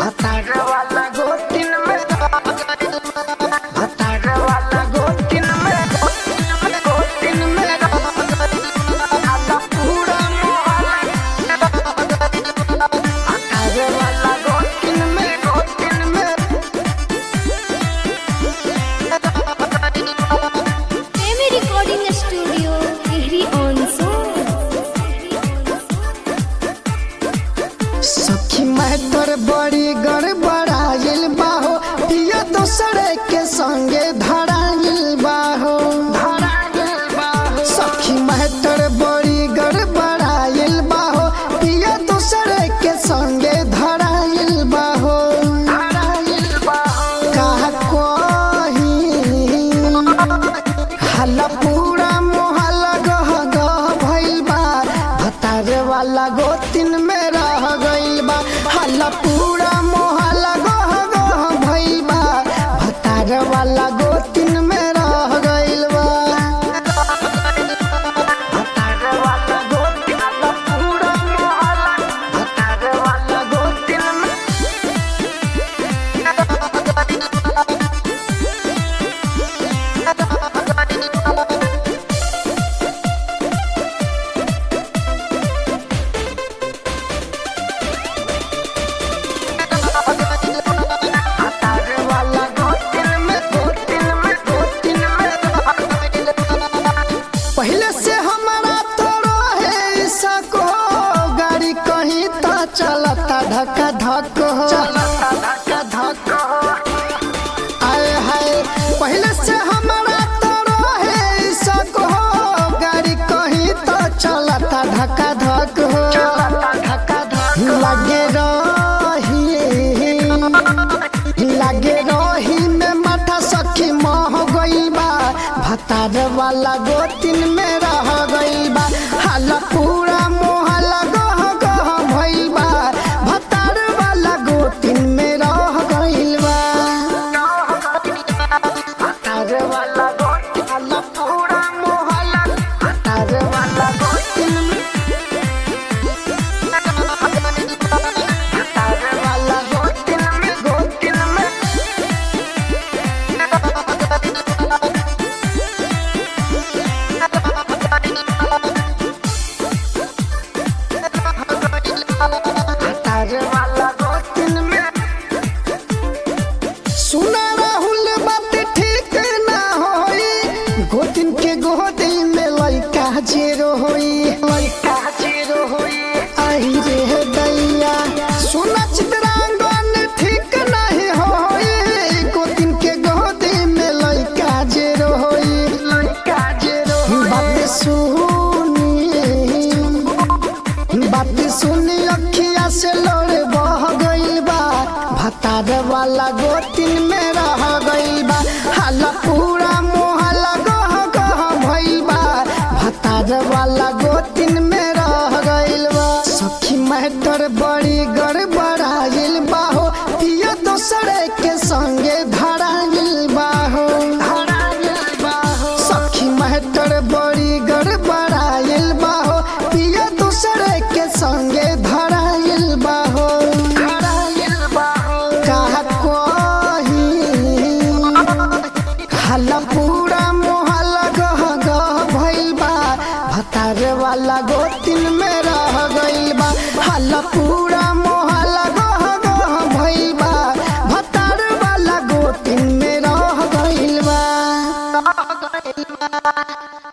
भतार वाला गोतिन में भतार वाला गोतिन में गोतिन में आला पूरा मोहल्ला भतार वाला गोतिन में Amy Recording Studio, Hihri on सखी मैं तोर बड़ी गड़बड़ाइल बाहो पिया दोसरे के संगे धराइल बाहो सखी मैं तोर बड़ी गड़बड़ाइल बाहो पिया दोसरे के संगे धराइल बाहो कहा कोही हल्ला पूरा मोहल्ला गह गह भइल बा भतार वाला गोतिन में रह गइल बा हल्ला पूरा मोहल्ला गह गह भइल बा भतार वाला गोतिन में रह गइल बा भतार वाला गोतिन हल्ला पूरा मोहल्ला भतार वाला गोतिन में पहले से हमारा तो रहे सको गाड़ी कहीं तो चलता धक्का धक हो आए हाय पहले से हमारा तो रहे सको गाड़ी कहीं तो चलता धक्का धक हो लगे रही में माथा सखी मह गई बा भतार वाला गोतिन में रह गई बा हल्ला पूरा मोहल्ला गह गह भइल बा भतार वाला गोतिन में रह गइल बा भतार वाला गोतिन हल्ला पूरा मोहल्ला भतार वाला गोतिन में भतार वाला गोतिन में भतार वाला गोतिन में सुना राहुल बात ठीक ना होई गोतिन के गोदी में लइका जेरो होई आई रे दैया सुना चित्रांगन ठीक नहीं होई गोतिन के गोदी में लइका जेरो होई बात सुनी अखिया से लोरे बह गइल बा भतार वाला गोतिन में रह गइल बा हल्ला पूरा मोहल्ला गह गह भइल बा भतार वाला गोतिन में रह गइल बा सखी मैं तोर बड़ी गड़बड़ाइल बाहो पिया दोसरे के संगे धराइल बाहो सखी मैं तोर बड़ी गड़बड़ाइल बाहो पिया दोसरे के संगे धराइल बाहो कहा कोही हल्ला पूरा मोहल्ला गह गह भइल बा भतार वाला गोतिन में रह गइल बा हल्ला पूरा मोहल्ला गह गह भइल बा भतार वाला गोतिन में रह गइल बा